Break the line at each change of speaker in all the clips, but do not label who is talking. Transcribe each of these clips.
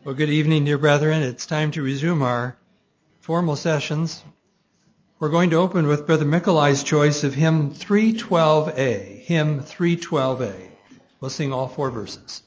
Well, good evening, dear brethren. It's time to resume our formal sessions. We're going to open with Brother Mikolai's choice of hymn 312A. Hymn 312A. We'll sing all four verses.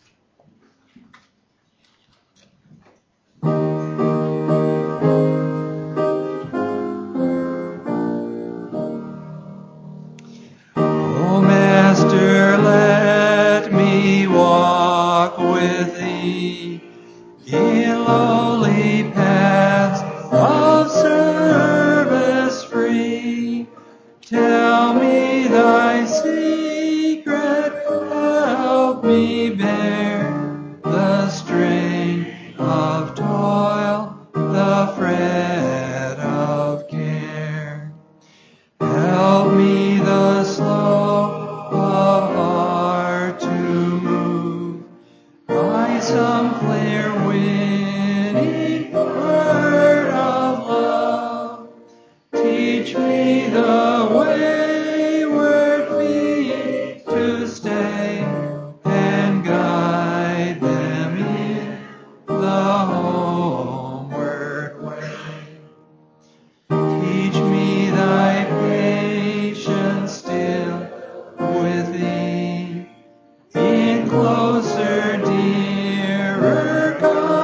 O Master, let me walk with thee in lowly paths of service free. Tell me thy secret, help me bear the strain of toil, the fret of care. Help me the slow of heart to move by some clear winning word of love. Teach me the wayward feet to stay and guide them in the homeward way. Teach me thy patience still with thee in closer, dearer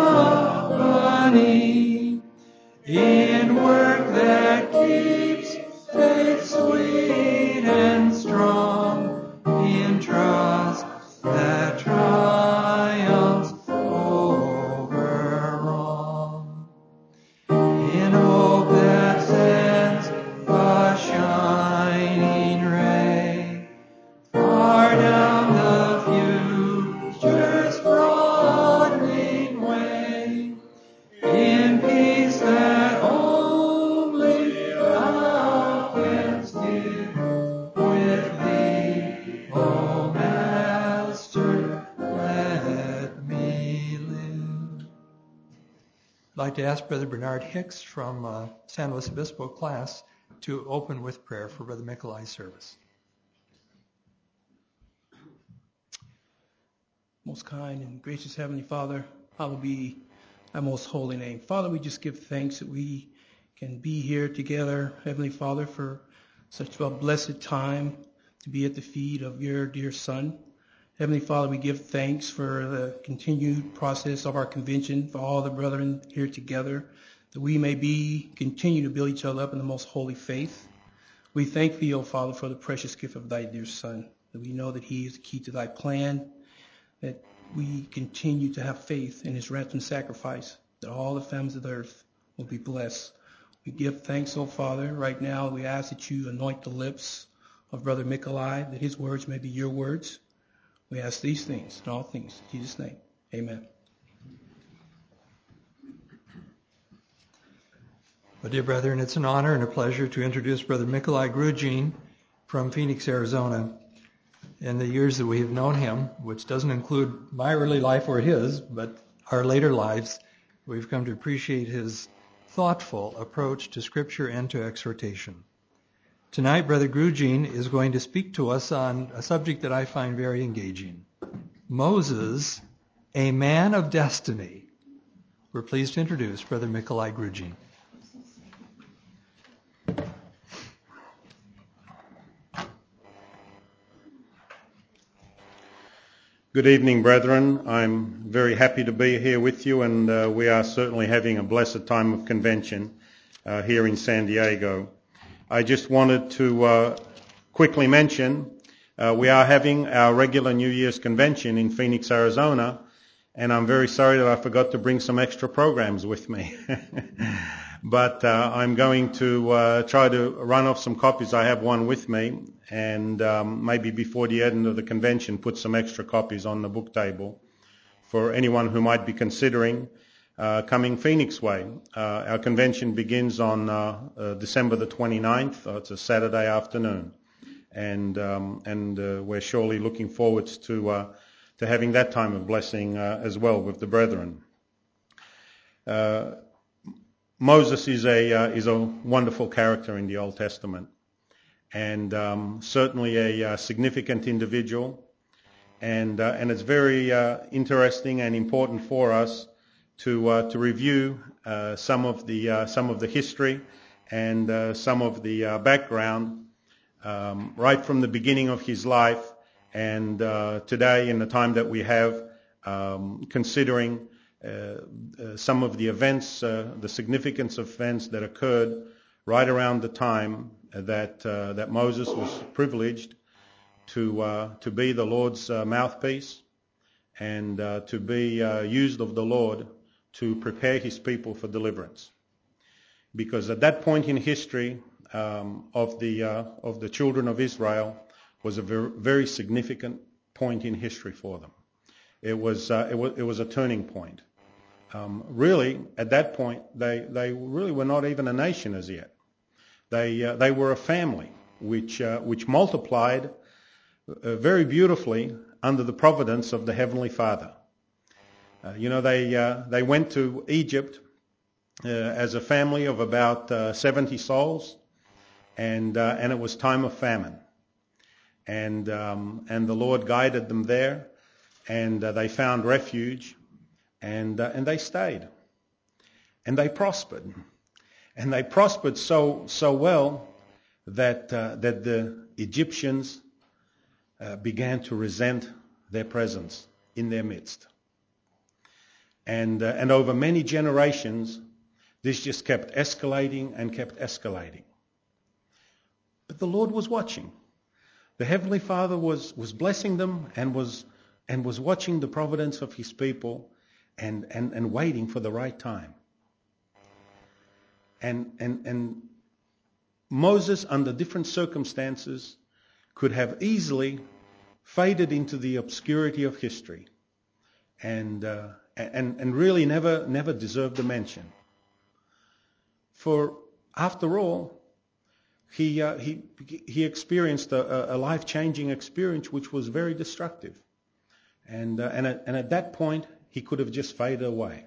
company, in work that keeps faith sweet and strong, in trust that triumphs over wrong, in hope that sends a shining ray far down the future's broadening way, in peace that only thou canst give, with thee, O Master, let me live. I'd like to ask Brother Bernard Hicks from San Luis Obispo class to open with prayer for Brother Mikolai's service.
Most kind and gracious Heavenly Father, hallowed be thy most holy name. Father, we just give thanks that we can be here together, Heavenly Father, for such a blessed time to be at the feet of your dear Son. Heavenly Father, we give thanks for the continued process of our convention, for all the brethren here together, that we may continue to build each other up in the most holy faith. We thank thee, O Father, for the precious gift of thy dear Son, that we know that he is the key to thy plan, that we continue to have faith in his ransom sacrifice, that all the families of the earth will be blessed. We give thanks, O Father. Right now, we ask that you anoint the lips of Brother Mikolai, that his words may be your words. We ask these things and all things in Jesus' name. Amen.
Well, dear brethren, it's an honor and a pleasure to introduce Brother Mikolai Grudjin from Phoenix, Arizona. In the years that we have known him, which doesn't include my early life or his, but our later lives, we've come to appreciate his thoughtful approach to Scripture and to exhortation. Tonight, Brother Grudjin is going to speak to us on a subject that I find very engaging. Moses, a man of destiny. We're pleased to introduce Brother Mikolai Grudjin.
Good evening, brethren. I'm very happy to be here with you, and we are certainly having a blessed time of convention here in San Diego. I just wanted to quickly mention we are having our regular New Year's convention in Phoenix, Arizona, and I'm very sorry that I forgot to bring some extra programs with me. But I'm going to try to run off some copies. I have one with me, and maybe before the end of the convention put some extra copies on the book table for anyone who might be considering coming Phoenix way. Our convention begins on December the 29th. It's a Saturday afternoon, and we're surely looking forward to having that time of blessing as well with the brethren. Moses is a wonderful character in the Old Testament, and certainly a significant individual, and it's very interesting and important for us to review some of the history and some of the background right from the beginning of his life, and today, in the time that we have, considering some of the events, the significance of events that occurred right around the time that Moses was privileged to be the Lord's mouthpiece and to be used of the Lord to prepare his people for deliverance. Because at that point in history of the children of Israel was a very, very significant point in history for them. It was a turning point. Really, at that point, they really were not even a nation as yet. They were a family which multiplied very beautifully under the providence of the Heavenly Father. They went to Egypt as a family of about 70 souls, and it was time of famine, and the Lord guided them there, and they found refuge, and they stayed, and they prospered, so well that the Egyptians began to resent their presence in their midst, and over many generations, this just kept escalating and kept escalating. But the Lord was watching. The Heavenly Father was blessing them and was watching the providence of his people and waiting for the right time. And Moses, under different circumstances, could have easily faded into the obscurity of history and really never deserved a mention. For after all, he experienced a life-changing experience which was very destructive, and at that point he could have just faded away.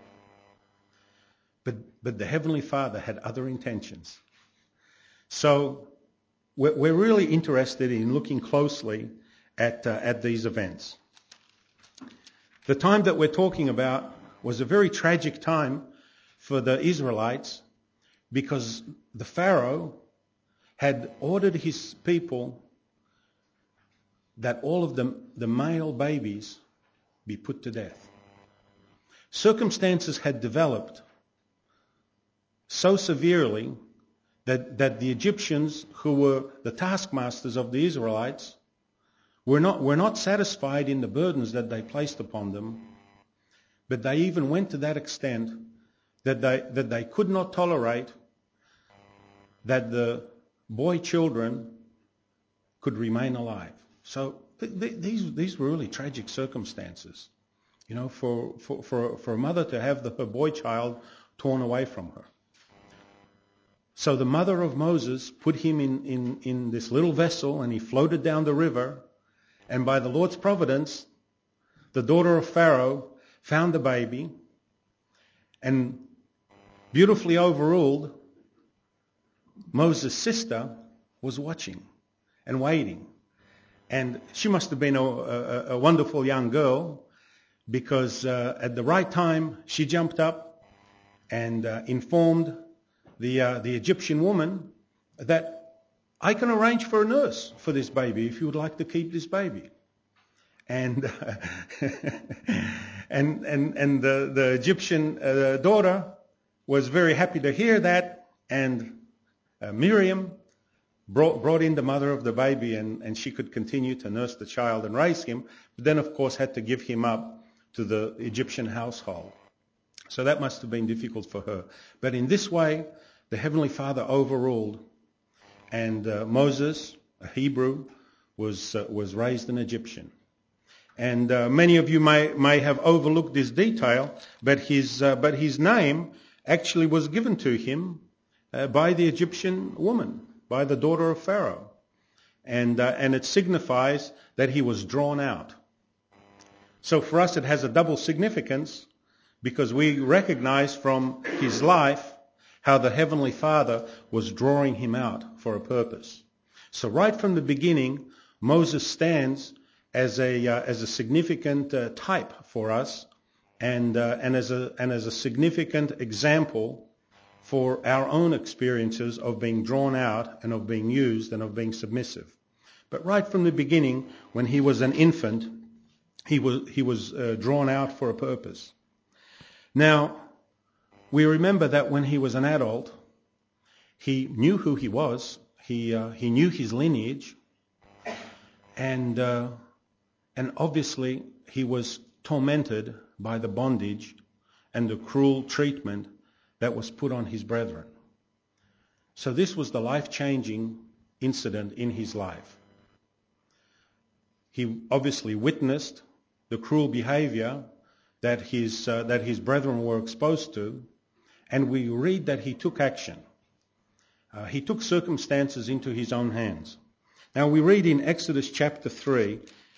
But the Heavenly Father had other intentions. So we're really interested in looking closely at these events. The time that we're talking about was a very tragic time for the Israelites, because the Pharaoh had ordered his people that all of the male babies be put to death. Circumstances had developed so severely that the Egyptians, who were the taskmasters of the Israelites, were not satisfied in the burdens that they placed upon them, but they even went to that extent that they could not tolerate that the boy children could remain alive. So these were really tragic circumstances, for a mother to have her boy child torn away from her. So the mother of Moses put him in this little vessel, and he floated down the river, and by the Lord's providence, the daughter of Pharaoh found the baby and beautifully overruled. Moses' sister was watching and waiting. And she must have been a wonderful young girl, because at the right time she jumped up and informed the Egyptian woman that I can arrange for a nurse for this baby if you would like to keep this baby. And and the Egyptian daughter was very happy to hear that, and Miriam brought in the mother of the baby, and she could continue to nurse the child and raise him, but then of course had to give him up to the Egyptian household. So that must have been difficult for her. But in this way, the Heavenly Father overruled, and Moses, a Hebrew, was raised an Egyptian. And many of you may have overlooked this detail, but his name actually was given to him by the Egyptian woman, by the daughter of Pharaoh, and it signifies that he was drawn out. So for us it has a double significance, because we recognize from his life how the Heavenly Father was drawing him out for a purpose. So right from the beginning, Moses stands as a significant type for us, and as a significant example for our own experiences of being drawn out and of being used and of being submissive. But right from the beginning, when he was an infant, he was drawn out for a purpose. Now, we remember that when he was an adult, he knew who he was. He knew his lineage, and obviously he was tormented by the bondage and the cruel treatment that was put on his brethren. So this was the life-changing incident in his life. He obviously witnessed the cruel behavior that his brethren were exposed to, and we read that he took action. He took circumstances into his own hands. Now we read in Exodus chapter 2,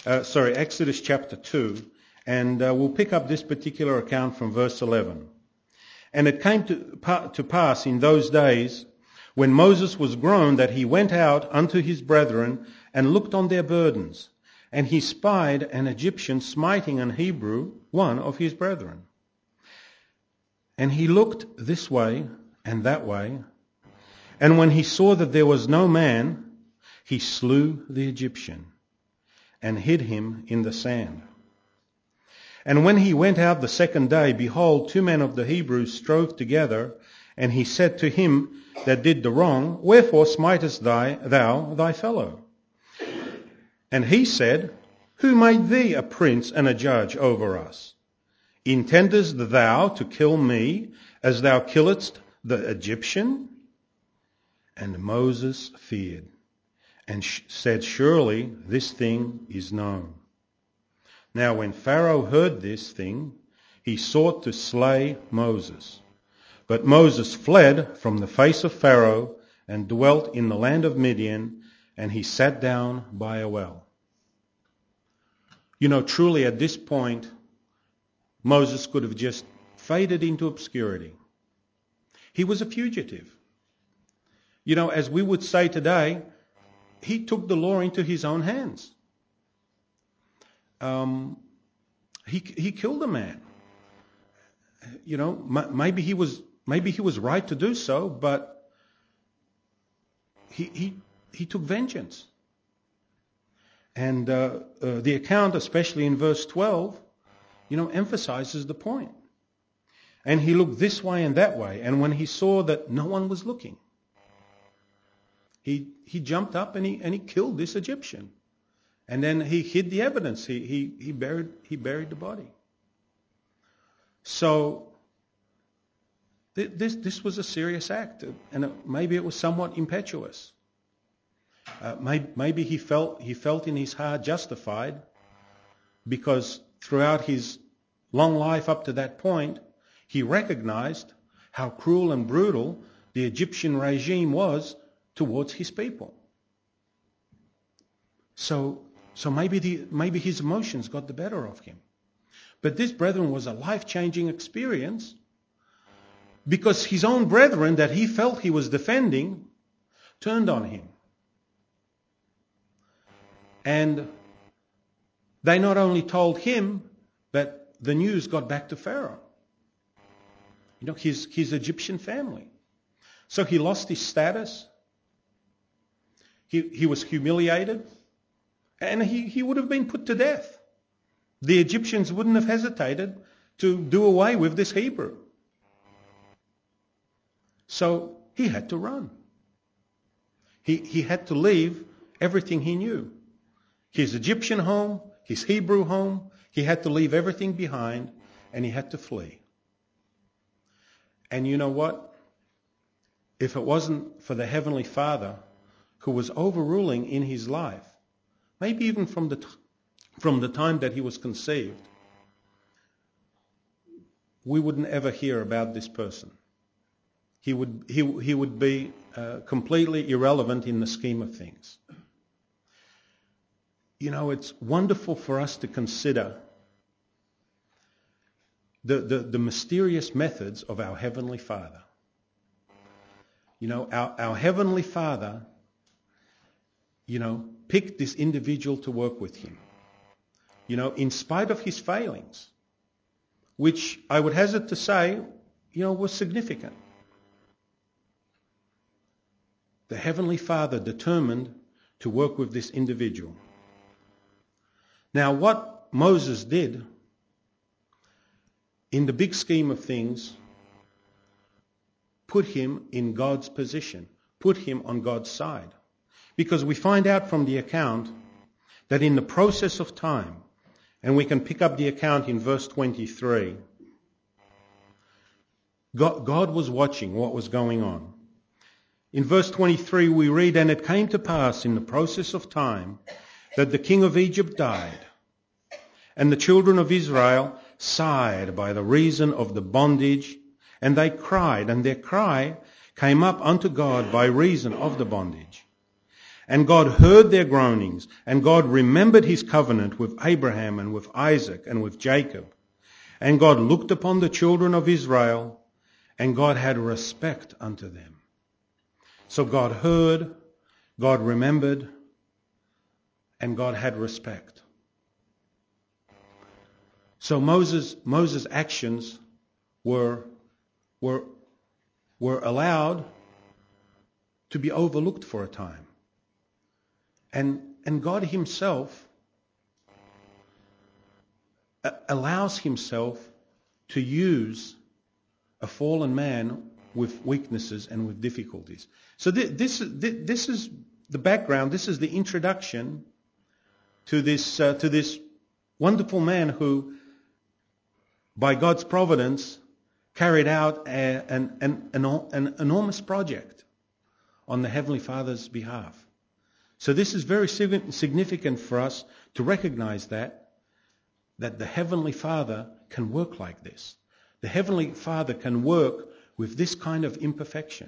and we'll pick up this particular account from verse 11. And it came to pass in those days, when Moses was grown, that he went out unto his brethren and looked on their burdens. And he spied an Egyptian smiting an Hebrew, one of his brethren. And he looked this way and that way, and when he saw that there was no man, he slew the Egyptian and hid him in the sand. And when he went out the second day, behold, 2 men of the Hebrews strove together, and he said to him that did the wrong, Wherefore smitest thou thy fellow? And he said, Who made thee a prince and a judge over us? Intendest thou to kill me as thou killedst the Egyptian? And Moses feared and said, Surely this thing is known. Now when Pharaoh heard this thing, he sought to slay Moses. But Moses fled from the face of Pharaoh and dwelt in the land of Midian, and he sat down by a well. You know, truly at this point, Moses could have just faded into obscurity. He was a fugitive. You know, as we would say today, he took the law into his own hands. He killed a man. You know, maybe he was right to do so, but he took vengeance. And the account, especially in verse 12, you know, emphasizes the point. And he looked this way and that way, and when he saw that no one was looking, he jumped up and he killed this Egyptian. And then he hid the evidence. He buried the body. So this was a serious act, and maybe it was somewhat impetuous. Maybe he felt in his heart justified, because throughout his long life up to that point, he recognized how cruel and brutal the Egyptian regime was towards his people. So maybe his emotions got the better of him. But this, brethren, was a life-changing experience, because his own brethren that he felt he was defending turned on him. And they not only told him, but the news got back to Pharaoh. You know, his Egyptian family. So he lost his status. He was humiliated. And he would have been put to death. The Egyptians wouldn't have hesitated to do away with this Hebrew. So he had to run. He had to leave everything he knew. His Egyptian home, his Hebrew home, he had to leave everything behind, and he had to flee. And you know what? If it wasn't for the Heavenly Father who was overruling in his life, maybe even from the time that he was conceived, we wouldn't ever hear about this person. He would be completely irrelevant in the scheme of things. You know, it's wonderful for us to consider the mysterious methods of our Heavenly Father. You know, our Heavenly Father, you know, picked this individual to work with him. You know, in spite of his failings, which I would hazard to say, was significant. The Heavenly Father determined to work with this individual. Now, what Moses did, in the big scheme of things, put him in God's position, put him on God's side. Because we find out from the account that in the process of time, and we can pick up the account in verse 23, God was watching what was going on. In verse 23 we read, "And it came to pass in the process of time that the king of Egypt died, and the children of Israel sighed by the reason of the bondage, and they cried, and their cry came up unto God by reason of the bondage. And God heard their groanings, and God remembered his covenant with Abraham and with Isaac and with Jacob. And God looked upon the children of Israel, and God had respect unto them." So God heard, God remembered, and God had respect. So Moses' actions were allowed to be overlooked for a time. And God himself allows himself to use a fallen man with weaknesses and with difficulties. So this is the background, this is the introduction to this wonderful man who, by God's providence, carried out an enormous project on the Heavenly Father's behalf. So this is very significant for us to recognize that the Heavenly Father can work like this. The Heavenly Father can work with this kind of imperfection.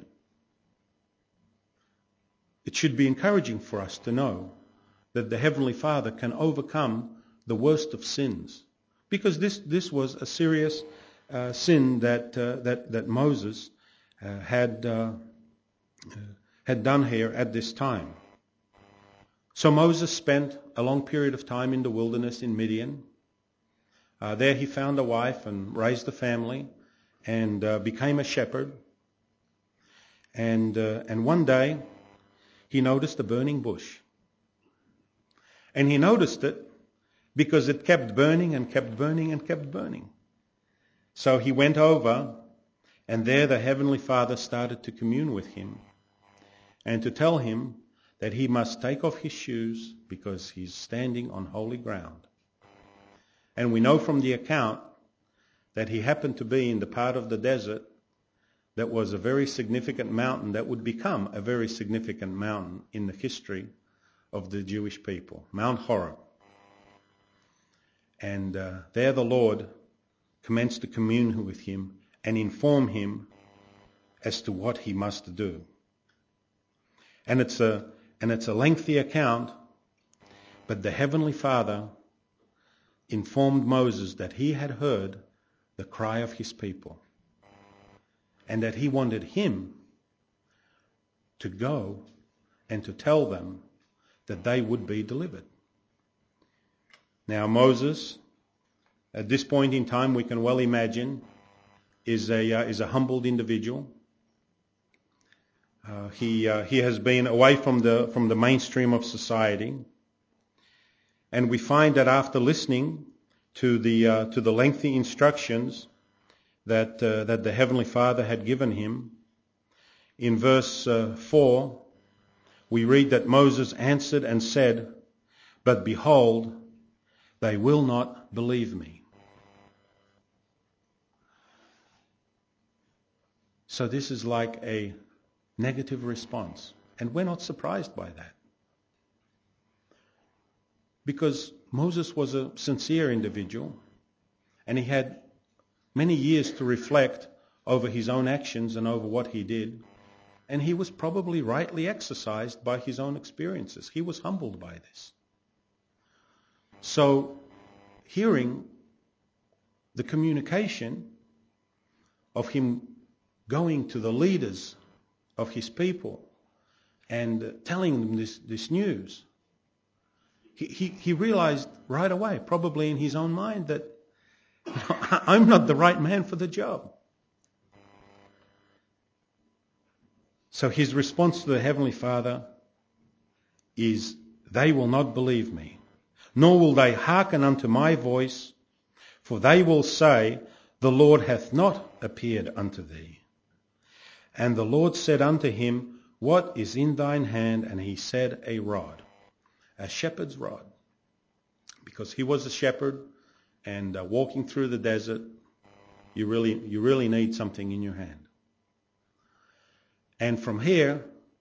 It should be encouraging for us to know that the Heavenly Father can overcome the worst of sins, because this was a serious sin that Moses had done here at this time. So Moses spent a long period of time in the wilderness in Midian. There he found a wife and raised a family and became a shepherd. And one day he noticed a burning bush. And he noticed it because it kept burning and kept burning and kept burning. So he went over, and there the Heavenly Father started to commune with him and to tell him that he must take off his shoes because he's standing on holy ground. And we know from the account that he happened to be in the part of the desert that was a very significant mountain that would become a very significant mountain in the history of the Jewish people, Mount Horeb. And there the Lord commenced to commune with him and inform him as to what he must do. And it's a lengthy account, but the Heavenly Father informed Moses that he had heard the cry of his people and that he wanted him to go and to tell them that they would be delivered. Now Moses, at this point in time, we can well imagine, is a humbled individual. He has been away from the mainstream of society, and we find that after listening to the lengthy instructions that the Heavenly Father had given him, in verse 4 we read that Moses answered and said, "But behold, they will not believe me." So this is like a negative response. And we're not surprised by that. Because Moses was a sincere individual, and he had many years to reflect over his own actions and over what he did. And he was probably rightly exercised by his own experiences. He was humbled by this. So, hearing the communication of him going to the leaders of his people and telling them this news, he realized right away, probably in his own mind, that I'm not the right man for the job. So his response to the Heavenly Father is, they will not believe me, nor will they hearken unto my voice, for they will say, the Lord hath not appeared unto thee. And the Lord said unto him, what is in thine hand? And he said, a rod, a shepherd's rod. Because he was a shepherd, and walking through the desert, you really need something in your hand. And from here,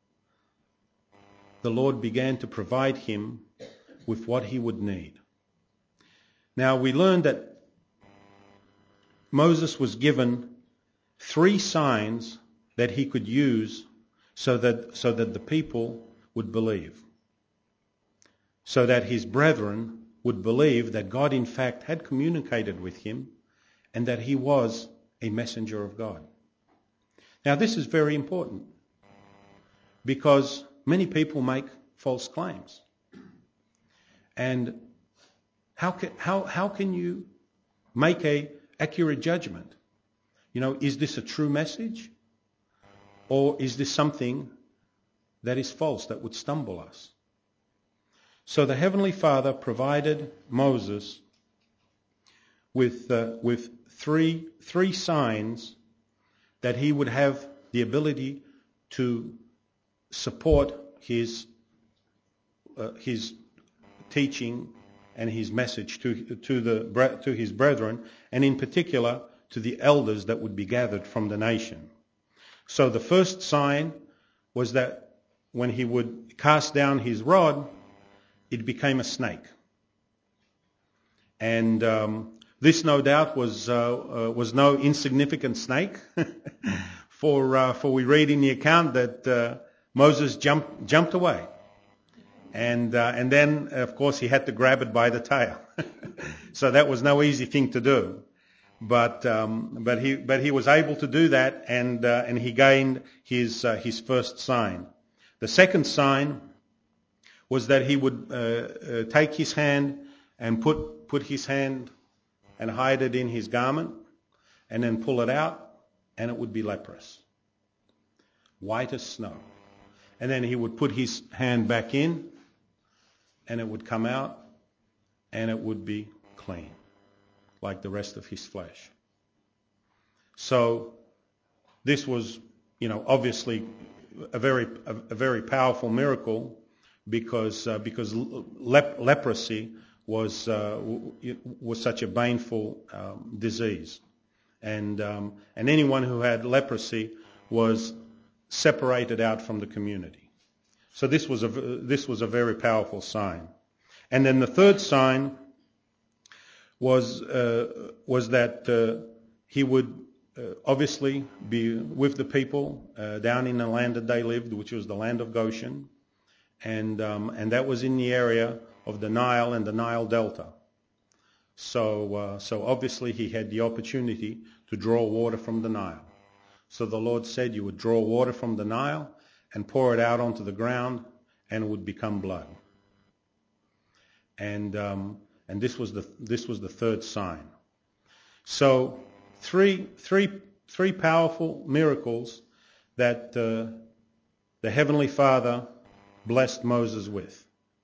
the Lord began to provide him with what he would need. Now we learned that Moses was given 3 signs that he could use so that the people would believe. So that his brethren would believe that God in fact had communicated with him and that he was a messenger of God. Now this is very important because many people make false claims. And how can you make an accurate judgment? Is this a true message? Or is this something that is false, that would stumble us? So the Heavenly Father provided Moses with three signs that he would have the ability to support his teaching and his message to his brethren, and in particular to the elders that would be gathered from the nation. So the first sign was that when he would cast down his rod, it became a snake. And this, no doubt, was no insignificant snake, for we read in the account that Moses jumped away, and then of course he had to grab it by the tail. So that was no easy thing to do. But he was able to do that, and he gained his first sign. The second sign was that he would take his hand and put his hand and hide it in his garment, and then pull it out, and it would be leprous, white as snow. And then he would put his hand back in, and it would come out, and it would be clean, like the rest of his flesh. So this was, obviously a very powerful miracle, because leprosy was such a baneful disease, and anyone who had leprosy was separated out from the community. So this was a very powerful sign. And then the third sign was that he would obviously be with the people down in the land that they lived, which was the land of Goshen, and that was in the area of the Nile and the Nile Delta. So obviously he had the opportunity to draw water from the Nile. So the Lord said you would draw water from the Nile and pour it out onto the ground, and it would become blood. And this was the third sign. So three powerful miracles that the Heavenly Father blessed Moses with.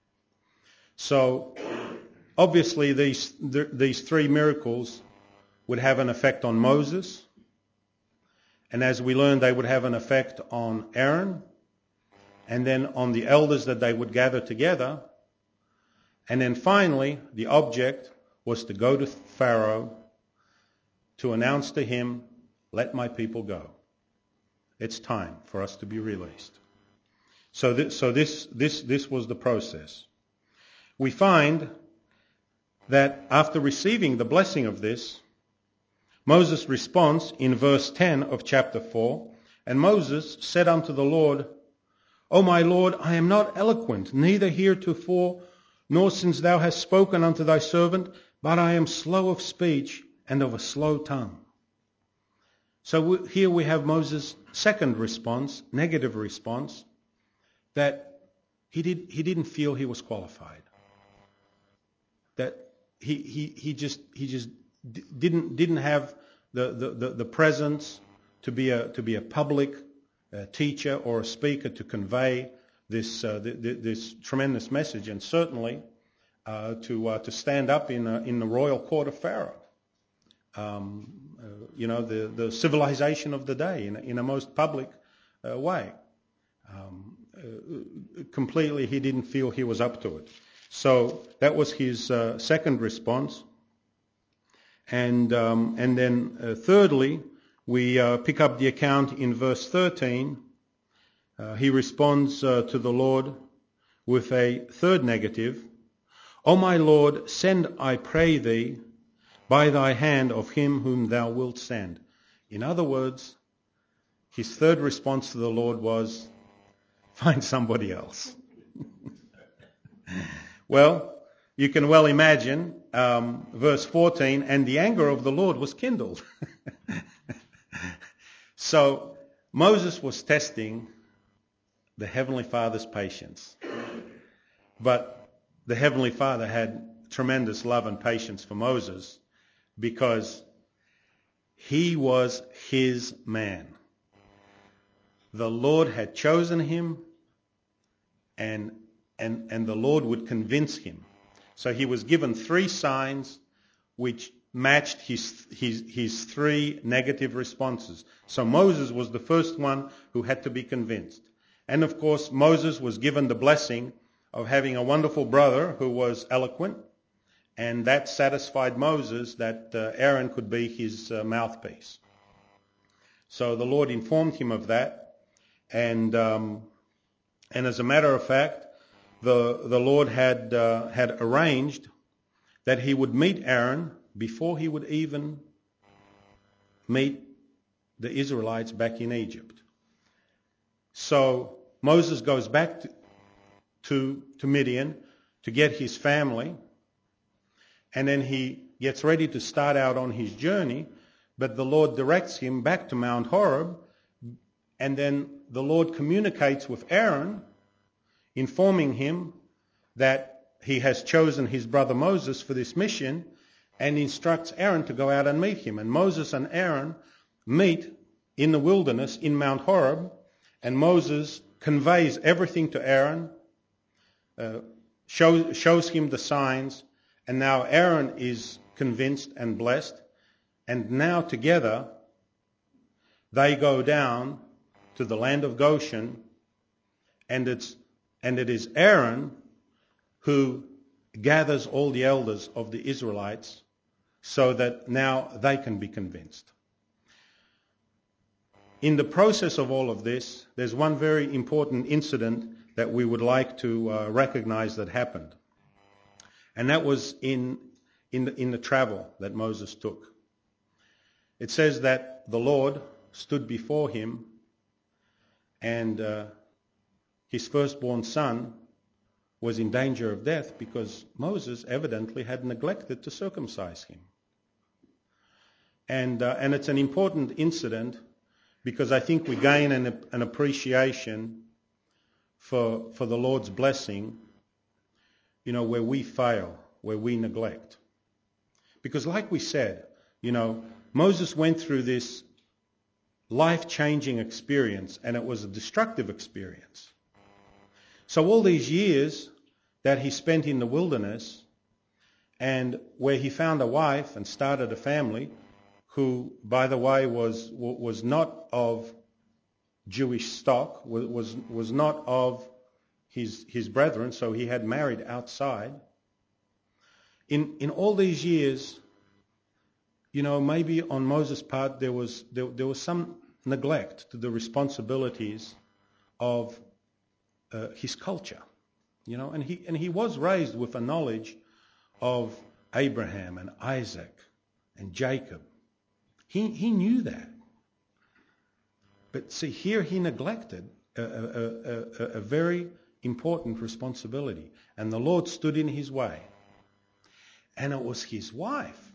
So obviously these three miracles would have an effect on Moses, and as we learned, they would have an effect on Aaron, and then on the elders that they would gather together. And then finally, the object was to go to Pharaoh to announce to him, let my people go. It's time for us to be released. So this was the process. We find that after receiving the blessing of this, Moses' response in verse 10 of chapter 4, and Moses said unto the Lord, O my Lord, I am not eloquent, neither heretofore, nor since thou hast spoken unto thy servant, but I am slow of speech and of a slow tongue. So here we have Moses' second response, negative response, that he didn't feel he was qualified. That he just didn't have the presence to be a public teacher or a speaker to convey this tremendous message, and certainly to stand up in the royal court of Pharaoh. The civilization of the day in a most public way. Completely, he didn't feel he was up to it. So that was his second response. And then thirdly, we pick up the account in verse 13. He responds to the Lord with a third negative. O my Lord, send, I pray thee, by thy hand of him whom thou wilt send. In other words, his third response to the Lord was, find somebody else. Well, you can well imagine, verse 14, and the anger of the Lord was kindled. So Moses was testing the Heavenly Father's patience. But the Heavenly Father had tremendous love and patience for Moses because he was his man. The Lord had chosen him, and the Lord would convince him. So he was given 3 signs which matched his 3 negative responses. So Moses was the first one who had to be convinced. And of course, Moses was given the blessing of having a wonderful brother who was eloquent, and that satisfied Moses that Aaron could be his mouthpiece. So the Lord informed him of that, and as a matter of fact, the Lord had arranged that he would meet Aaron before he would even meet the Israelites back in Egypt. So Moses goes back to Midian to get his family, and then he gets ready to start out on his journey, but the Lord directs him back to Mount Horeb, and then the Lord communicates with Aaron, informing him that he has chosen his brother Moses for this mission, and instructs Aaron to go out and meet him. And Moses and Aaron meet in the wilderness in Mount Horeb, and Moses conveys everything to Aaron, shows him the signs, and now Aaron is convinced and blessed, and now together they go down to the land of Goshen, and it is Aaron who gathers all the elders of the Israelites so that now they can be convinced. In the process of all of this, there's one very important incident that we would like to recognize that happened. And that was in the travel that Moses took. It says that the Lord stood before him, and his firstborn son was in danger of death because Moses evidently had neglected to circumcise him. And it's an important incident because I think we gain an appreciation for the Lord's blessing, where we fail, where we neglect. Because like we said, Moses went through this life-changing experience, and it was a destructive experience. So all these years that he spent in the wilderness, and where he found a wife and started a family, who, by the way, was not of Jewish stock, was not of his brethren, so he had married outside. In all these years, maybe on Moses' part there was some neglect to the responsibilities of his culture, and he was raised with a knowledge of Abraham and Isaac and Jacob. He knew that. But see, here he neglected a very important responsibility. And the Lord stood in his way. And it was his wife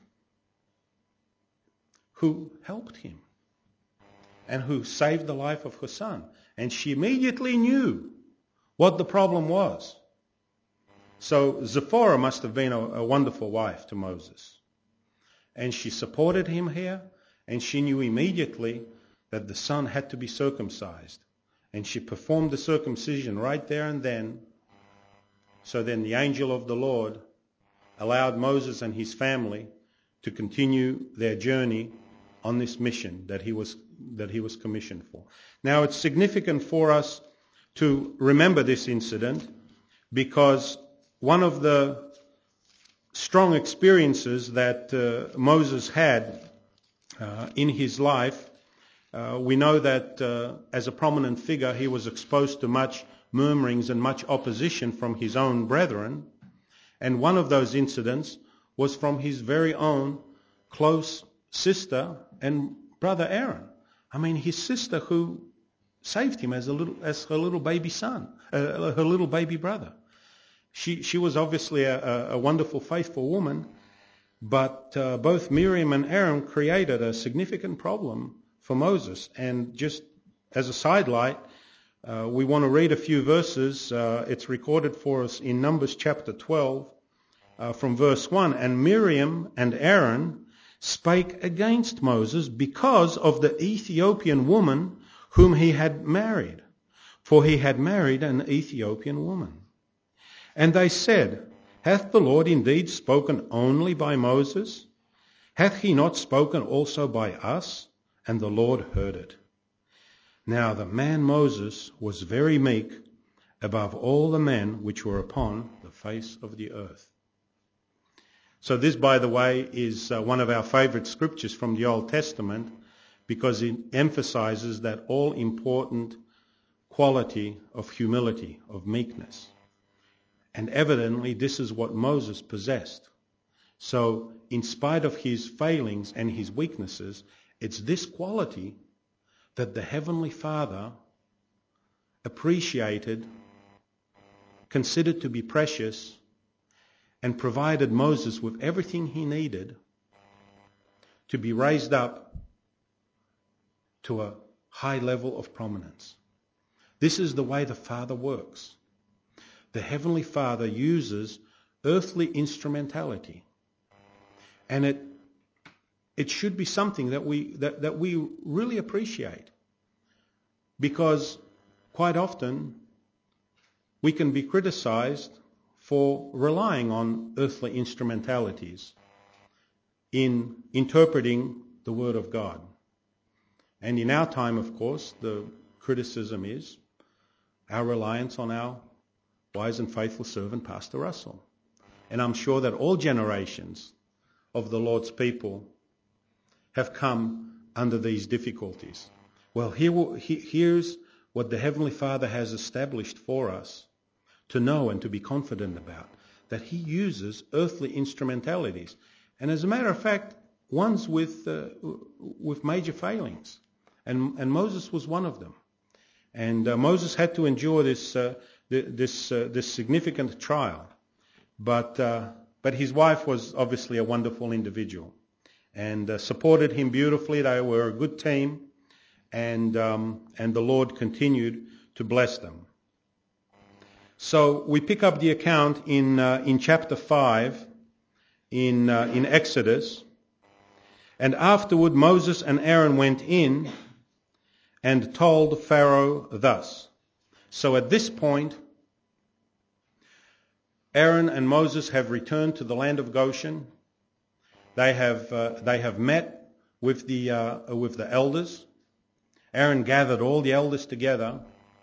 who helped him and who saved the life of her son. And she immediately knew what the problem was. So Zipporah must have been a wonderful wife to Moses. and she supported him here, and she knew immediately that the son had to be circumcised. And she performed the circumcision right there and then. So then the angel of the Lord allowed Moses and his family to continue their journey on this mission that he was commissioned for. Now it's significant for us to remember this incident because one of the strong experiences that Moses had in his life, we know that as a prominent figure he was exposed to much murmurings and much opposition from his own brethren, and one of those incidents was from his very own close sister and brother Aaron. I mean, his sister who saved him as her little baby son, her little baby brother. She was obviously a wonderful, faithful woman, but both Miriam and Aaron created a significant problem for Moses. And just as a sidelight, we want to read a few verses. It's recorded for us in Numbers chapter 12 from verse 1. And Miriam and Aaron spake against Moses because of the Ethiopian woman whom he had married, for he had married an Ethiopian woman. And they said, Hath the Lord indeed spoken only by Moses? Hath he not spoken also by us? And the Lord heard it. Now the man Moses was very meek above all the men which were upon the face of the earth. So this, by the way, is one of our favourite scriptures from the Old Testament because it emphasises that all-important quality of humility, of meekness. And evidently this is what Moses possessed. So in spite of his failings and his weaknesses, it's this quality that the Heavenly Father appreciated, considered to be precious, and provided Moses with everything he needed to be raised up to a high level of prominence. This is the way the Father works. The Heavenly Father uses earthly instrumentality, and it should be something that we really appreciate, because quite often we can be criticized for relying on earthly instrumentalities in interpreting the Word of God. And in our time, of course, the criticism is our reliance on our wise and faithful servant, Pastor Russell. And I'm sure that all generations of the Lord's people have come under these difficulties. Well, here's what the Heavenly Father has established for us to know and to be confident about, that He uses earthly instrumentalities. And as a matter of fact, ones with major failings. And Moses was one of them. And Moses had to endure this significant trial. But his wife was obviously a wonderful individual and supported him beautifully. They were a good team, and the Lord continued to bless them. So we pick up the account in chapter 5 in Exodus. And afterward Moses and Aaron went in and told Pharaoh thus. So at this point, Aaron and Moses have returned to the land of Goshen. They have met with the elders. Aaron gathered all the elders together.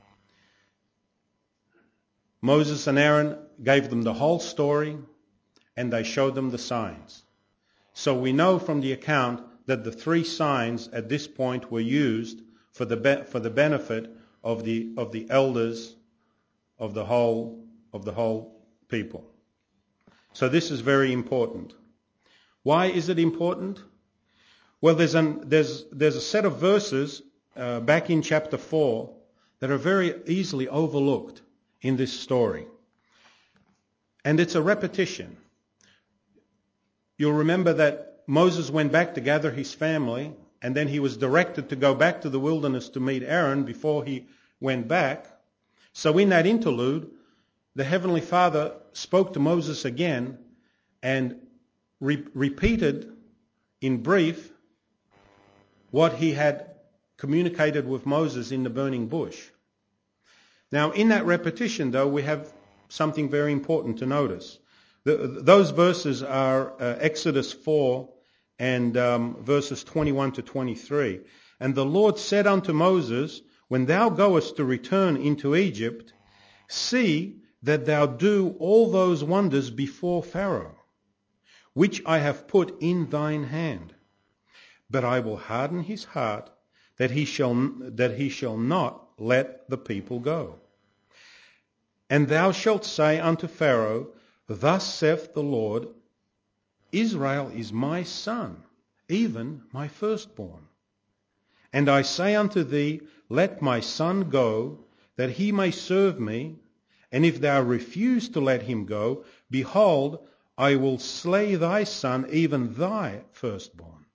Moses and Aaron gave them the whole story, and they showed them the signs. So we know from the account that the 3 signs at this point were used for the benefit of the elders of the whole people. So this is very important. Why is it important? Well, there's a set of verses back in chapter 4 that are very easily overlooked in this story. And it's a repetition. You'll remember that Moses went back to gather his family, and then he was directed to go back to the wilderness to meet Aaron before he went back. So in that interlude, the Heavenly Father spoke to Moses again and repeated in brief, what he had communicated with Moses in the burning bush. Now, in that repetition, though, we have something very important to notice. Those verses are Exodus 4 and verses 21 to 23. And the Lord said unto Moses, When thou goest to return into Egypt, see that thou do all those wonders before Pharaoh, which I have put in thine hand. But I will harden his heart, that he shall not let the people go. And thou shalt say unto Pharaoh, Thus saith the Lord, Israel is my son, even my firstborn. And I say unto thee, Let my son go, that he may serve me. And if thou refuse to let him go, behold, I will slay thy son, even thy firstborn.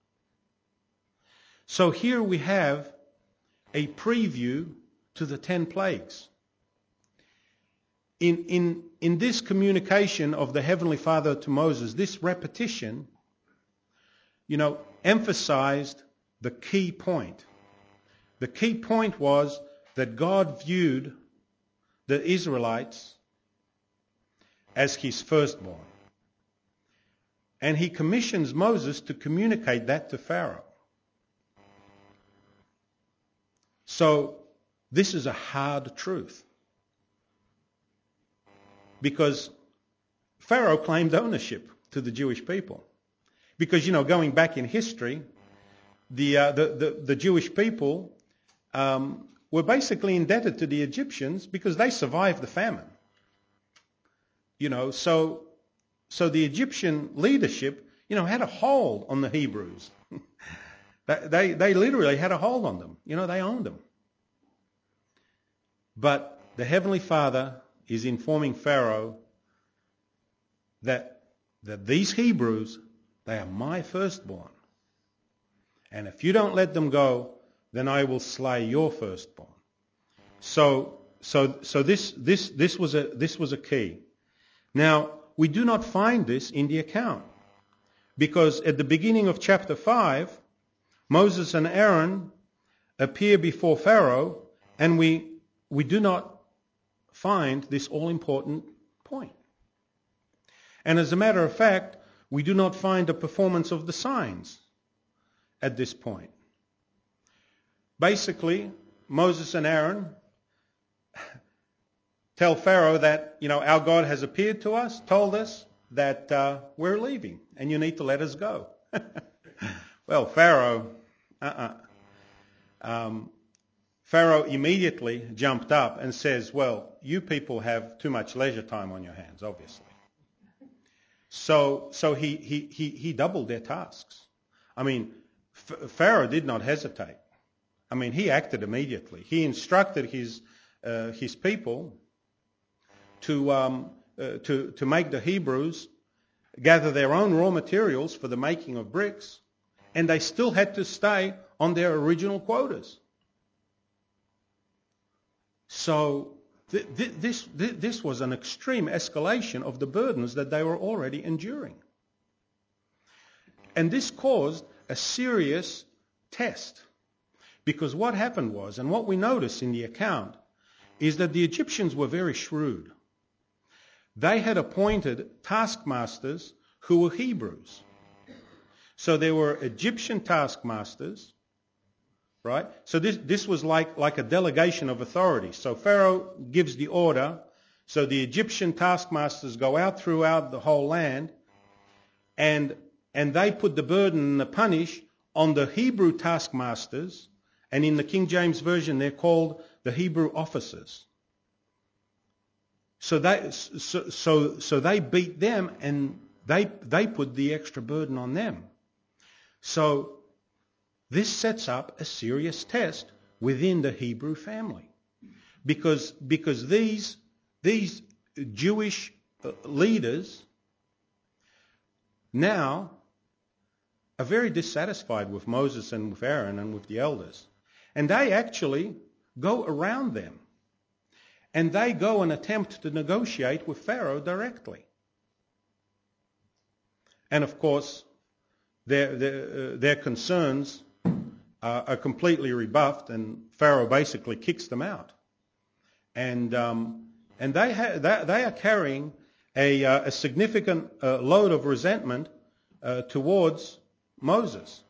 So here we have a preview to the 10 plagues. In this communication of the Heavenly Father to Moses, this repetition, emphasized the key point. The key point was that God viewed the Israelites as his firstborn. And he commissions Moses to communicate that to Pharaoh. So this is a hard truth. Because Pharaoh claimed ownership to the Jewish people. Because, going back in history, the Jewish people were basically indebted to the Egyptians because they survived the famine. So the Egyptian leadership, had a hold on the Hebrews. They literally had a hold on them. They owned them. But the Heavenly Father is informing Pharaoh that these Hebrews, they are my firstborn. And if you don't let them go, then I will slay your firstborn. So this was a key. Now, we do not find this in the account, because at the beginning of chapter 5, Moses and Aaron appear before Pharaoh, and we do not find this all-important point. And as a matter of fact, we do not find a performance of the signs at this point. Basically, Moses and Aaron tell Pharaoh that, our God has appeared to us, told us that we're leaving and you need to let us go. Well, Pharaoh immediately jumped up and says, well, you people have too much leisure time on your hands, obviously. So he doubled their tasks. Pharaoh did not hesitate. He acted immediately. He instructed his people to make the Hebrews gather their own raw materials for the making of bricks, and they still had to stay on their original quotas. So this was an extreme escalation of the burdens that they were already enduring. And this caused a serious test. Because what happened was, and what we notice in the account, is that the Egyptians were very shrewd. They had appointed taskmasters who were Hebrews. So there were Egyptian taskmasters, right? So this was like a delegation of authority. So Pharaoh gives the order, so the Egyptian taskmasters go out throughout the whole land, and they put the burden and the punish on the Hebrew taskmasters, and in the King James Version they're called the Hebrew officers. So they beat them, and they put the extra burden on them. So this sets up a serious test within the Hebrew family, because these Jewish leaders now are very dissatisfied with Moses and with Aaron and with the elders. And they actually go around them. And they go and attempt to negotiate with Pharaoh directly. And of course, their concerns are completely rebuffed, and Pharaoh basically kicks them out. And they are carrying a significant load of resentment towards Moses.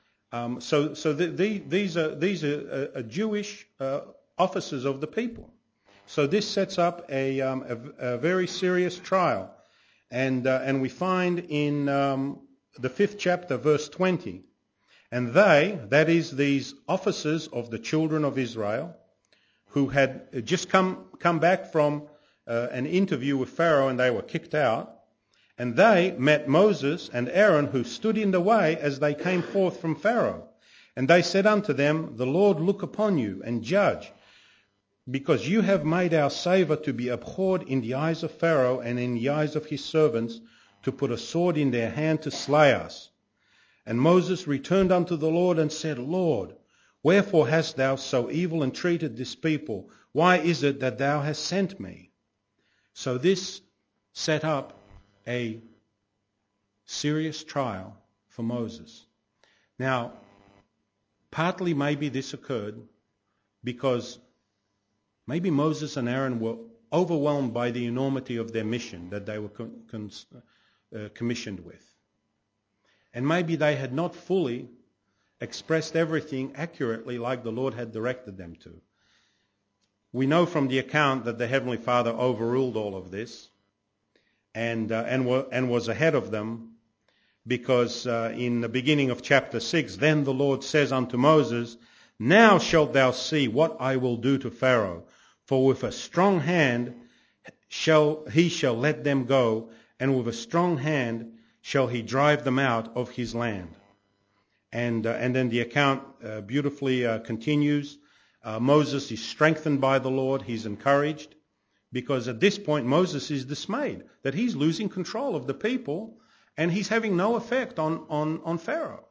These are Jewish officers of the people. So this sets up a very serious trial, and we find in the 5th chapter, verse 20, and they, that is these officers of the children of Israel, who had just come back from an interview with Pharaoh, and they were kicked out, and they met Moses and Aaron, who stood in the way as they came forth from Pharaoh. And they said unto them, The Lord look upon you and judge, because you have made our savour to be abhorred in the eyes of Pharaoh and in the eyes of his servants, to put a sword in their hand to slay us. And Moses returned unto the Lord and said, Lord, wherefore hast thou so evil entreated this people? Why is it that thou hast sent me? So this set up a serious trial for Moses. Now, partly maybe this occurred because maybe Moses and Aaron were overwhelmed by the enormity of their mission that they were commissioned with. And maybe they had not fully expressed everything accurately like the Lord had directed them to. We know from the account that the Heavenly Father overruled all of this and was ahead of them, because in the beginning of chapter 6, then the Lord says unto Moses, Now shalt thou see what I will do to Pharaoh, for with a strong hand he shall let them go, and with a strong hand shall he drive them out of his land. And then the account beautifully continues. Moses is strengthened by the Lord. He's encouraged, because at this point Moses is dismayed that he's losing control of the people and he's having no effect on Pharaoh.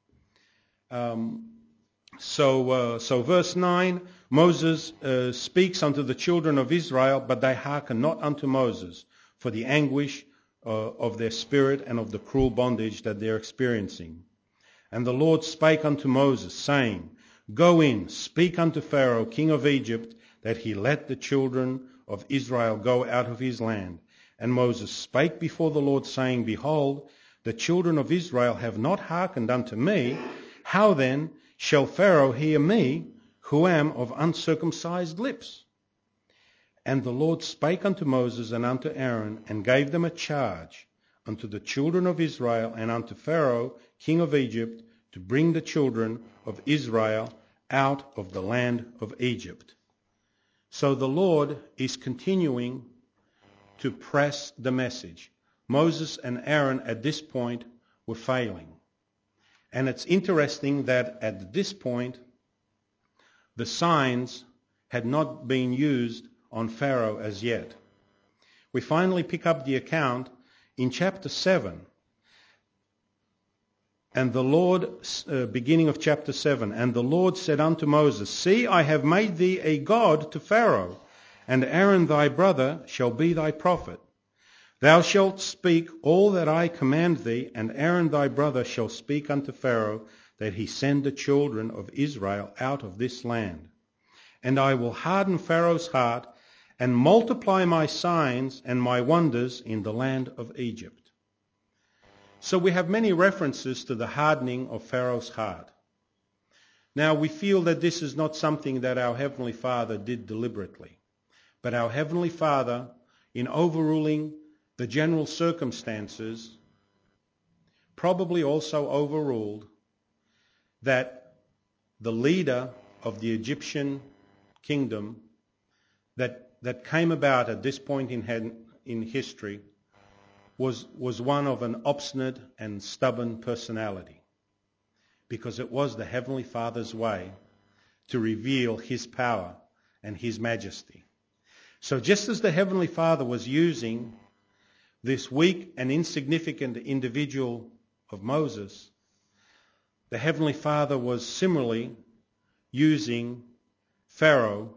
So verse 9, Moses speaks unto the children of Israel, but they hearken not unto Moses for the anguish of their spirit and of the cruel bondage that they're experiencing. And the Lord spake unto Moses, saying, Go in, speak unto Pharaoh, king of Egypt, that he let the children of Israel go out of his land. And Moses spake before the Lord, saying, Behold, the children of Israel have not hearkened unto me. How then shall Pharaoh hear me, who am of uncircumcised lips? And the Lord spake unto Moses and unto Aaron, and gave them a charge unto the children of Israel and unto Pharaoh, king of Egypt, to bring the children of Israel out of the land of Egypt. So the Lord is continuing to press the message. Moses and Aaron at this point were failing. And it's interesting that at this point, the signs had not been used on Pharaoh as yet. We finally pick up the account in chapter 7. And the Lord, beginning of chapter 7, and the Lord said unto Moses, See, I have made thee a god to Pharaoh, and Aaron thy brother shall be thy prophet. Thou shalt speak all that I command thee, and Aaron thy brother shall speak unto Pharaoh, that he send the children of Israel out of this land. And I will harden Pharaoh's heart, and multiply my signs and my wonders in the land of Egypt. So we have many references to the hardening of Pharaoh's heart. Now we feel that this is not something that our Heavenly Father did deliberately, but our Heavenly Father, in overruling the general circumstances, probably also overruled that the leader of the Egyptian kingdom that came about at this point in history was one of an obstinate and stubborn personality, because it was the Heavenly Father's way to reveal his power and his majesty. So just as the Heavenly Father was using this weak and insignificant individual of Moses, the Heavenly Father was similarly using Pharaoh,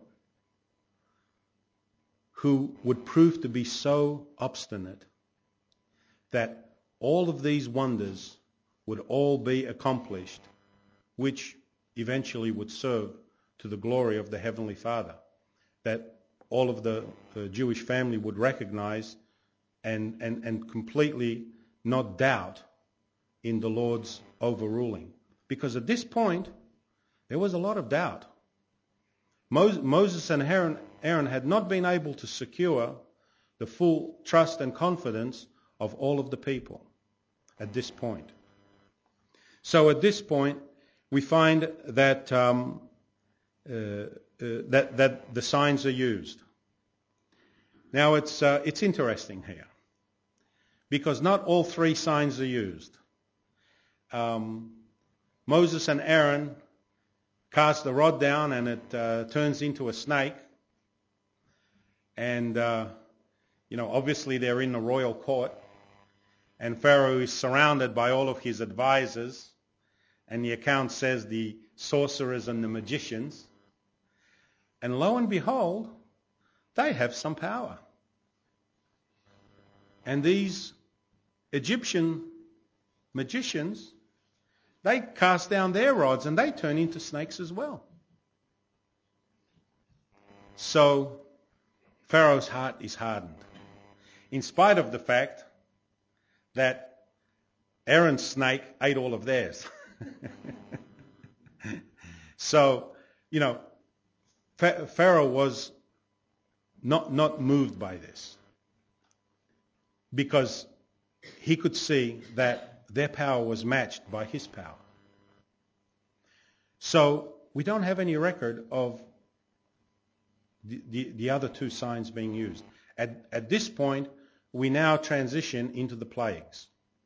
who would prove to be so obstinate that all of these wonders would all be accomplished, which eventually would serve to the glory of the Heavenly Father, that all of the Jewish family would recognize and completely not doubt in the Lord's overruling. Because at this point, there was a lot of doubt. Moses and Aaron had not been able to secure the full trust and confidence of all of the people at this point. So at this point, we find that that the signs are used. Now it's interesting here, because not all three signs are used. Moses and Aaron cast the rod down and it turns into a snake. And, obviously they're in the royal court. And Pharaoh is surrounded by all of his advisors. And the account says the sorcerers and the magicians. And lo and behold, they have some power. And these Egyptian magicians, they cast down their rods and they turn into snakes as well. So Pharaoh's heart is hardened, in spite of the fact that Aaron's snake ate all of theirs. So, Pharaoh was not moved by this, because he could see that their power was matched by his power. So we don't have any record of the other two signs being used. At this point, we now transition into the plagues.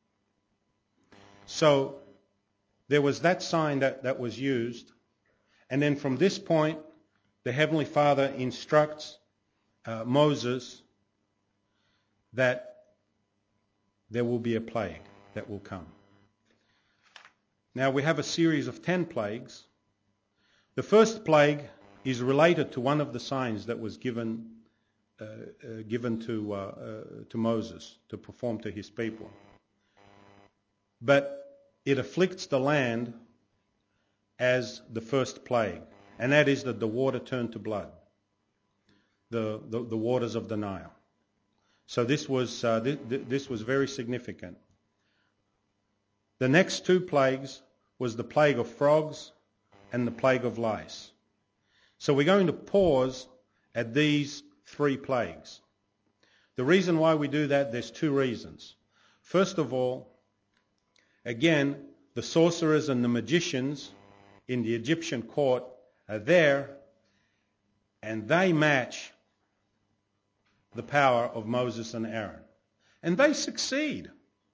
So there was that sign that was used, and then from this point, the Heavenly Father instructs Moses that there will be a plague that will come. Now we have a series of 10 plagues. The first plague is related to one of the signs that was given to Moses to perform to his people. But it afflicts the land as the first plague, and that is that the water turned to blood, the waters of the Nile. So this was very significant. The next two plagues was the plague of frogs and the plague of lice. So we're going to pause at these three plagues. The reason why we do that, there's two reasons. First of all, again, the sorcerers and the magicians in the Egyptian court are there, and they match the power of Moses and Aaron. And they succeed.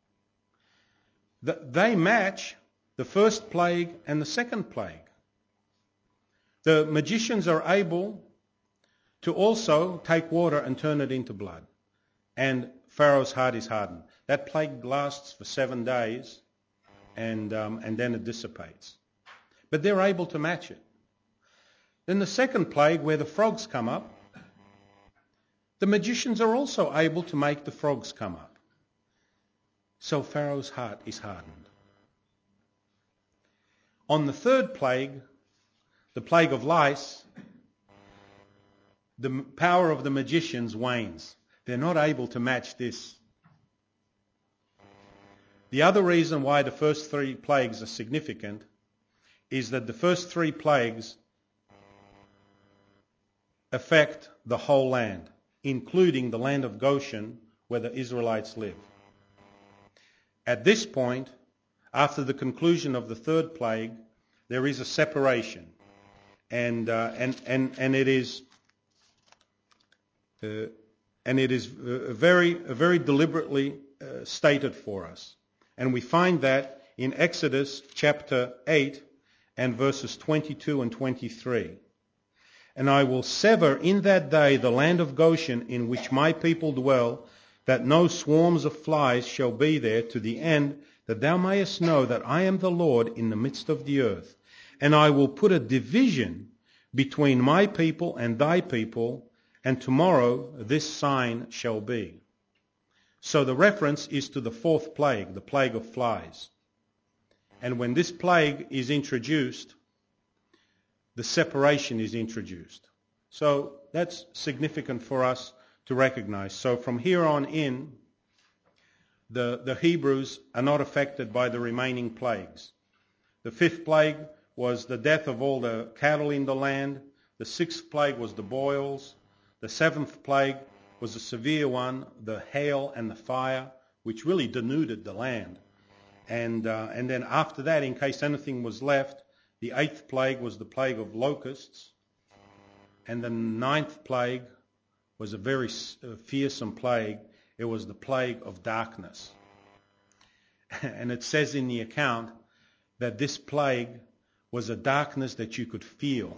They match the first plague and the second plague. The magicians are able to also take water and turn it into blood. And Pharaoh's heart is hardened. That plague lasts for 7 days, and then it dissipates. But they're able to match it. Then the second plague, where the frogs come up, the magicians are also able to make the frogs come up. So Pharaoh's heart is hardened. On the third plague, the plague of lice, the power of the magicians wanes. They're not able to match this. The other reason why the first three plagues are significant is that the first three plagues affect the whole land, including the land of Goshen, where the Israelites live. At this point, after the conclusion of the third plague, there is a separation, and it is very deliberately stated for us, and we find that in Exodus chapter 8 and verses 22 and 23. And I will sever in that day the land of Goshen in which my people dwell, that no swarms of flies shall be there, to the end that thou mayest know that I am the Lord in the midst of the earth. And I will put a division between my people and thy people, and tomorrow this sign shall be. So the reference is to the fourth plague, the plague of flies. And when this plague is introduced, the separation is introduced. So that's significant for us to recognize. So from here on in, the Hebrews are not affected by the remaining plagues. The 5th plague was the death of all the cattle in the land. The 6th plague was the boils. The 7th plague was a severe one, the hail and the fire, which really denuded the land. And then after that, in case anything was left, the 8th plague was the plague of locusts. And the 9th plague was a very fearsome plague. It was the plague of darkness. And it says in the account that this plague was a darkness that you could feel.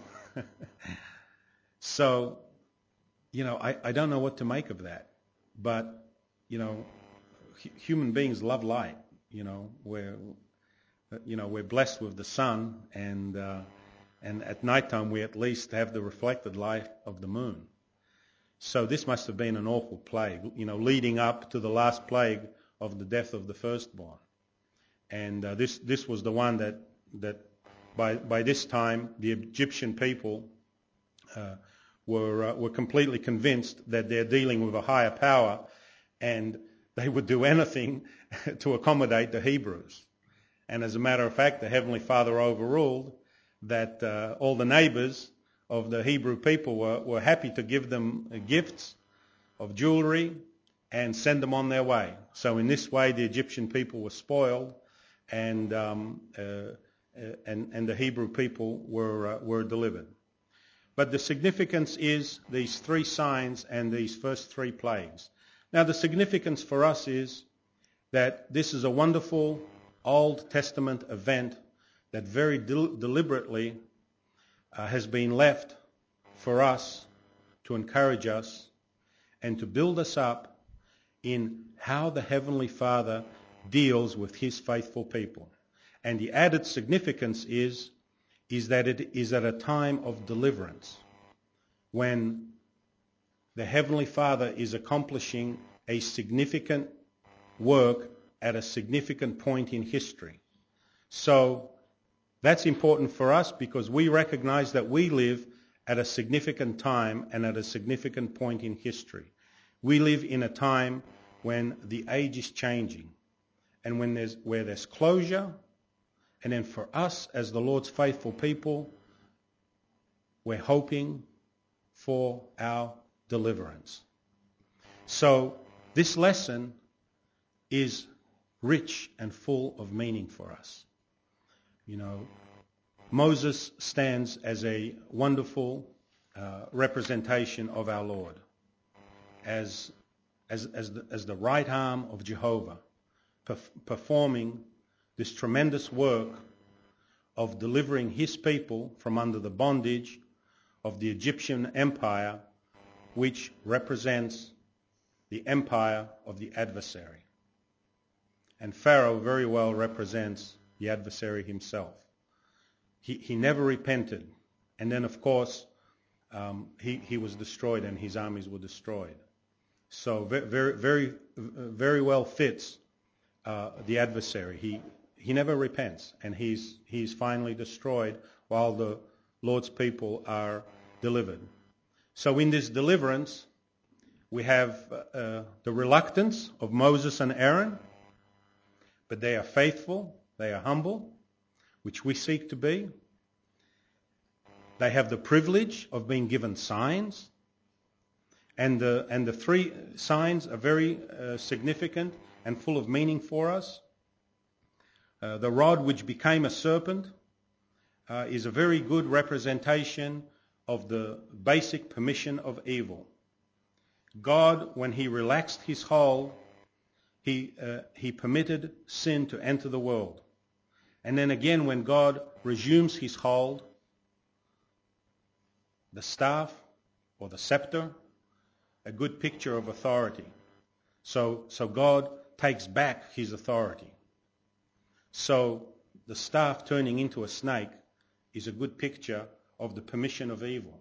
So, I don't know what to make of that. But, human beings love light. We're blessed with the sun, and at nighttime we at least have the reflected light of the moon. So this must have been an awful plague, leading up to the last plague of the death of the firstborn. And this was the one that by this time the Egyptian people were completely convinced that they're dealing with a higher power, and they would do anything to accommodate the Hebrews. And as a matter of fact, the Heavenly Father overruled that all the neighbours of the Hebrew people were happy to give them gifts of jewellery and send them on their way. So in this way, the Egyptian people were spoiled, and the Hebrew people were delivered. But the significance is these 3 signs and these first 3 plagues. Now, the significance for us is that this is a wonderful Old Testament event that very deliberately has been left for us to encourage us and to build us up in how the Heavenly Father deals with His faithful people. And the added significance is that it is at a time of deliverance, when the Heavenly Father is accomplishing a significant work at a significant point in history. So that's important for us because we recognize that we live at a significant time and at a significant point in history. We live in a time when the age is changing, and where there's closure, and then for us as the Lord's faithful people, we're hoping for our deliverance. So this lesson is rich and full of meaning for us. Moses stands as a wonderful representation of our Lord, as the right arm of Jehovah, performing this tremendous work of delivering His people from under the bondage of the Egyptian empire, which represents the empire of the adversary. And Pharaoh very well represents the adversary himself. He never repented, and then of course he was destroyed and his armies were destroyed. So very well fits the adversary. He never repents, and he's finally destroyed while the Lord's people are delivered. So in this deliverance, we have the reluctance of Moses and Aaron, but they are faithful, they are humble, which we seek to be. They have the privilege of being given signs, and the 3 signs are very significant and full of meaning for us. The rod which became a serpent is a very good representation of the basic permission of evil. God, when He relaxed His hold, He permitted sin to enter the world. And then again, when God resumes His hold, the staff or the scepter, a good picture of authority. So God takes back His authority. So the staff turning into a snake is a good picture of the permission of evil,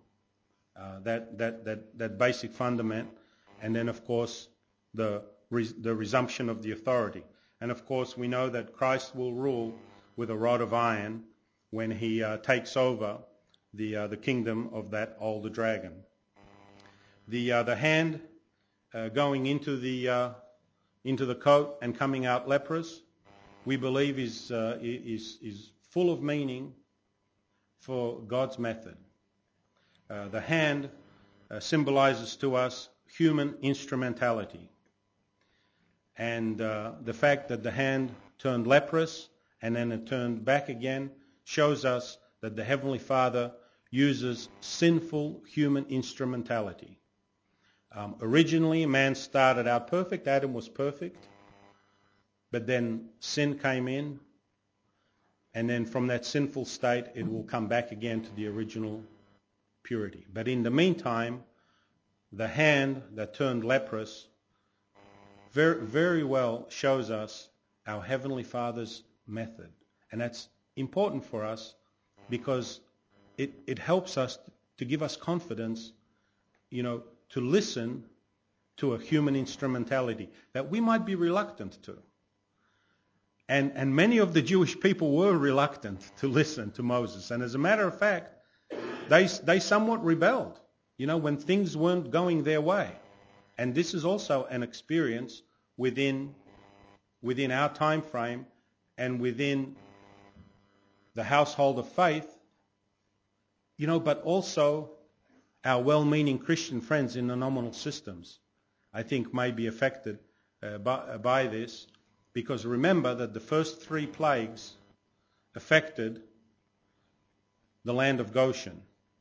that basic fundament, and then of course the resumption of the authority. And of course we know that Christ will rule with a rod of iron when he takes over the kingdom of that older dragon. The hand going into the coat and coming out leprous, we believe is full of meaning for God's method. The hand symbolizes to us human instrumentality. And the fact that the hand turned leprous and then it turned back again shows us that the Heavenly Father uses sinful human instrumentality. Originally, man started out perfect. Adam was perfect. But then sin came in. And then from that sinful state, it will come back again to the original purity. But in the meantime, the hand that turned leprous very, very well shows us our Heavenly Father's method. And that's important for us because it helps us to give us confidence, to listen to a human instrumentality that we might be reluctant to. And many of the Jewish people were reluctant to listen to Moses. And as a matter of fact, they somewhat rebelled, when things weren't going their way. And this is also an experience within our time frame and within the household of faith, but also our well-meaning Christian friends in the nominal systems, I think, may be affected by this, because remember that the first 3 plagues affected the land of Goshen.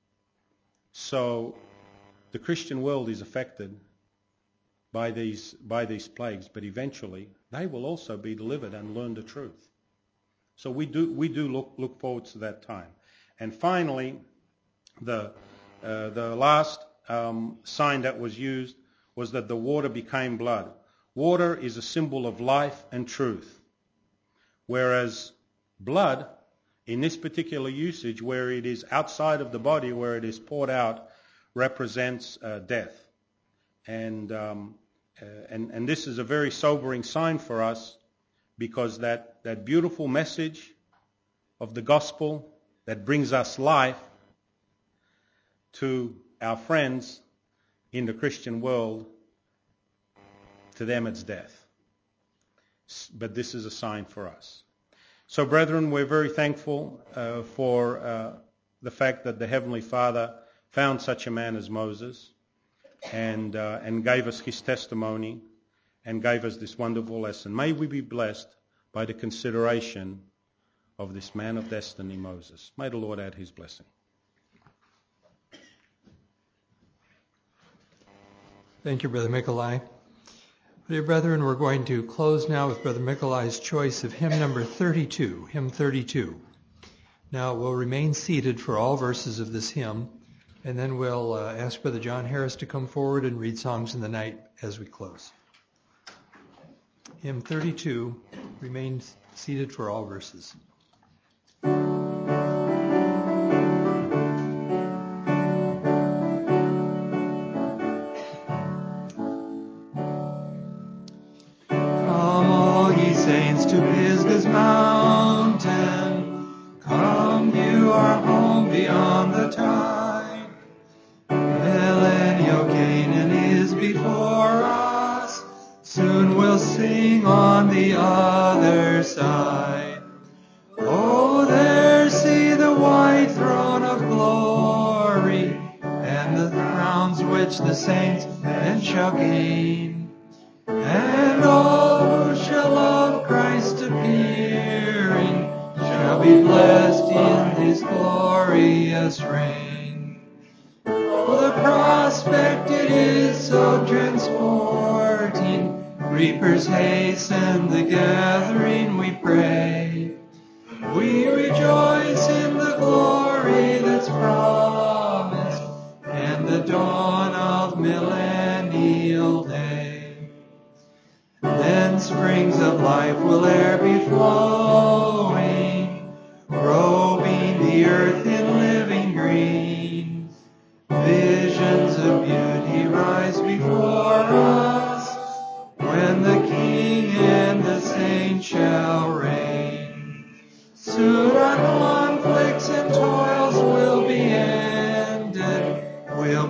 So the Christian world is affected by these plagues, but eventually they will also be delivered and learn the truth. So we do look forward to that time. And finally, the last sign that was used was that the water became blood. Water is a symbol of life and truth, whereas blood, in this particular usage, where it is outside of the body, where it is poured out, represents death. And this is a very sobering sign for us, because that beautiful message of the gospel that brings us life to our friends in the Christian world, to them it's death. But this is a sign for us. So, brethren, we're very thankful for the fact that the Heavenly Father found such a man as Moses and gave us his testimony and gave us this wonderful lesson. May we be blessed by the consideration of this man of destiny, Moses. May the Lord add his blessing.
Thank you, Brother Mikolai. Dear brethren, we're going to close now with Brother Mikolai's choice of hymn number 32, hymn 32. Now, we'll remain seated for all verses of this hymn, and then we'll ask Brother John Harris to come forward and read Songs in the Night as we close. Hymn 32, remain seated for all verses.
To Pisgah's mountain, come, you are home beyond the tide. Millennial Canaan is before us, soon we'll sing on the other side. Oh, there see the white throne of glory, and the crowns which the saints then shall gain. And all who shall love Christ appearing shall be blessed in his glorious reign. For the prospect it is so transporting, reapers hasten the gathering, we pray. We rejoice in the glory that's promised, and the dawn of millennial day. Then springs of life will e'er be flowing, robing the earth in living green. Visions of beauty rise before us, when the King and the saints shall reign.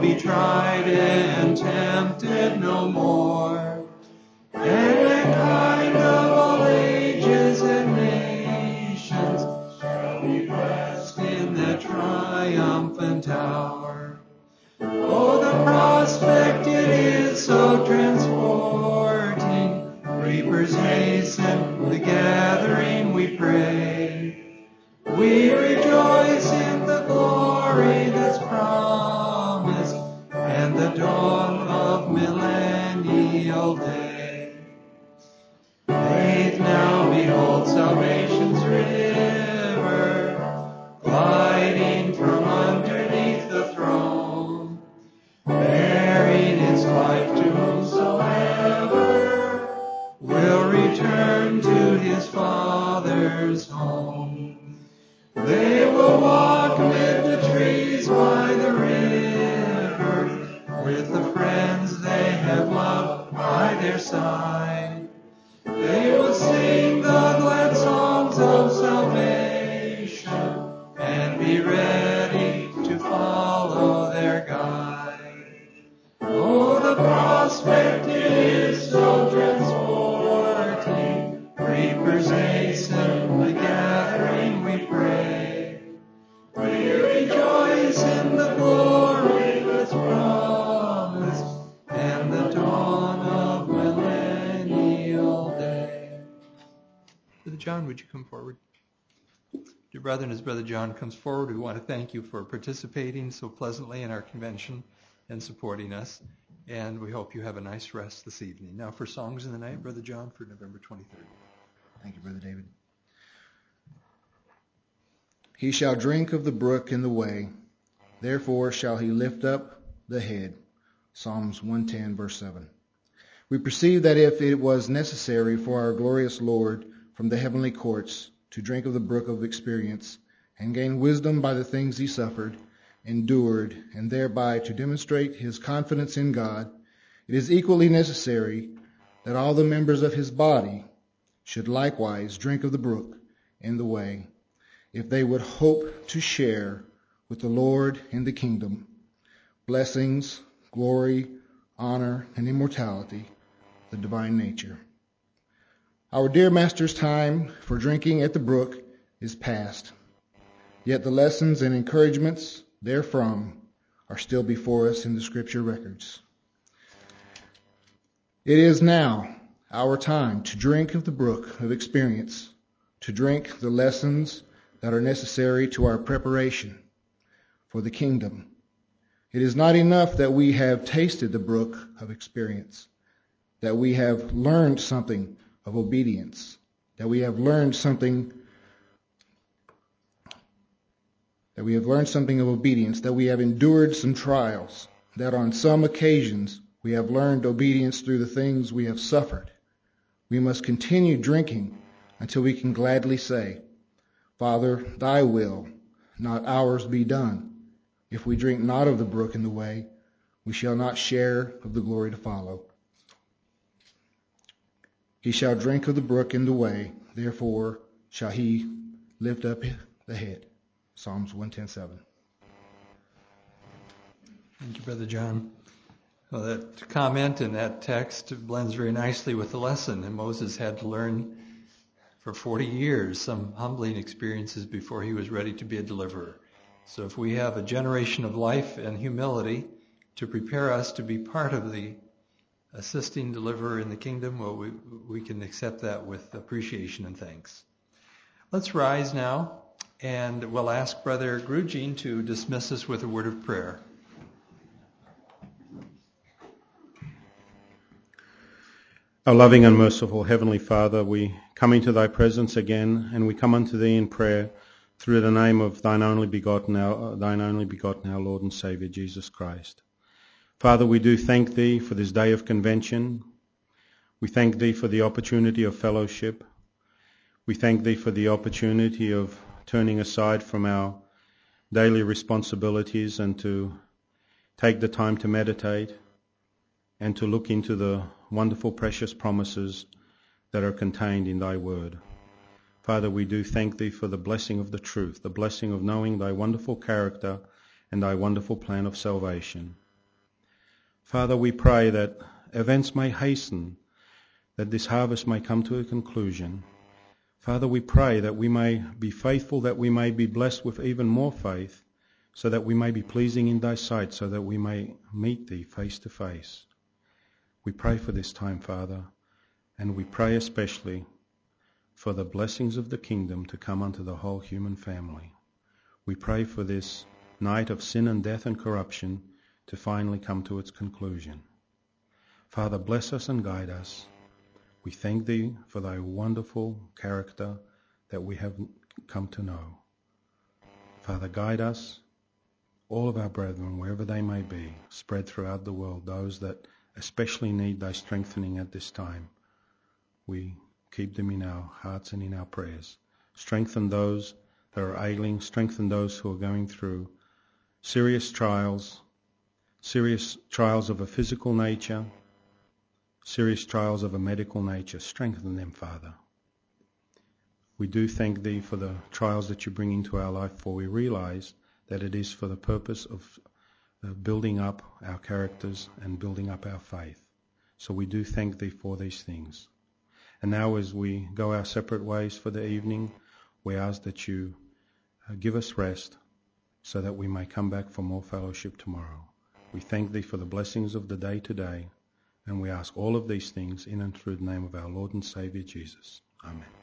be tried and tempted no more. And mankind of all ages and nations shall be blessed in that triumphant hour. Oh, the prospect it is so transporting. Reapers hasten the gathering, we pray. We rejoice in the glory that's promised and the dawn of millennial day. Faith now beholds salvation's river, gliding from underneath the throne, bearing its life to whomsoever will return to his Father's home. They will walk amid the trees by the river, with the friends they have loved by their side. They will sing the glad songs of salvation and be ready to follow their guide. Oh, the prospect is so transporting. Reapers hasten the gathering, we pray. We rejoice in the glory that's promised and the dawn of millennial day.
Brother John, would you come forward? Dear brethren, as Brother John comes forward, we want to thank you for participating so pleasantly in our convention and supporting us. And we hope you have a nice rest this evening. Now for Songs in the Night, Brother John, for November 23rd.
Thank you, Brother David. He shall drink of the brook in the way, therefore shall he lift up the head. Psalms 110, verse 7. We perceive that if it was necessary for our glorious Lord from the heavenly courts to drink of the brook of experience and gain wisdom by the things he suffered, endured, and thereby to demonstrate his confidence in God, it is equally necessary that all the members of his body should likewise drink of the brook in the way, if they would hope to share with the Lord in the kingdom, blessings, glory, honor, and immortality, the divine nature. Our dear Master's time for drinking at the brook is past, yet the lessons and encouragements therefrom are still before us in the scripture records. It is now our time to drink of the brook of experience, to drink the lessons that are necessary to our preparation for the kingdom. It is not enough that we have tasted the brook of experience, that we have learned something of obedience, that we have learned something of obedience, that we have endured some trials, that on some occasions we have learned obedience through the things we have suffered. We must continue drinking until we can gladly say, Father, thy will, not ours, be done. If we drink not of the brook in the way, we shall not share of the glory to follow. He shall drink of the brook in the way, therefore shall he lift up the head. Psalms 110:7.
Thank you, Brother John. Well, that comment in that text blends very nicely with the lesson. And Moses had to learn for 40 years some humbling experiences before he was ready to be a deliverer. So if we have a generation of life and humility to prepare us to be part of the assisting deliverer in the kingdom, well, we can accept that with appreciation and thanks. Let's rise now, and we'll ask Brother Grugin to dismiss us with a word of prayer.
Our loving and merciful Heavenly Father, we come into thy presence again, and we come unto thee in prayer through the name of thine only begotten, our Lord and Saviour, Jesus Christ. Father, we do thank thee for this day of convention. We thank thee for the opportunity of fellowship. We thank thee for the opportunity of turning aside from our daily responsibilities and to take the time to meditate and to look into the wonderful, precious promises that are contained in thy word. Father, we do thank thee for the blessing of the truth, the blessing of knowing thy wonderful character and thy wonderful plan of salvation. Father, we pray that events may hasten, that this harvest may come to a conclusion. Father, we pray that we may be faithful, that we may be blessed with even more faith, so that we may be pleasing in thy sight, so that we may meet thee face to face. We pray for this time, Father, and we pray especially for the blessings of the kingdom to come unto the whole human family. We pray for this night of sin and death and corruption to finally come to its conclusion. Father, bless us and guide us. We thank thee for thy wonderful character that we have come to know. Father, guide us, all of our brethren, wherever they may be, spread throughout the world, those that especially need thy strengthening at this time. We keep them in our hearts and in our prayers. Strengthen those that are ailing, strengthen those who are going through serious trials of a physical nature, serious trials of a medical nature. Strengthen them, Father. We do thank thee for the trials that you bring into our life, for we realize that it is for the purpose of building up our characters and building up our faith. So we do thank thee for these things. And now as we go our separate ways for the evening, we ask that you give us rest so that we may come back for more fellowship tomorrow. We thank thee for the blessings of the day today, and we ask all of these things in and through the name of our Lord and Saviour Jesus. Amen.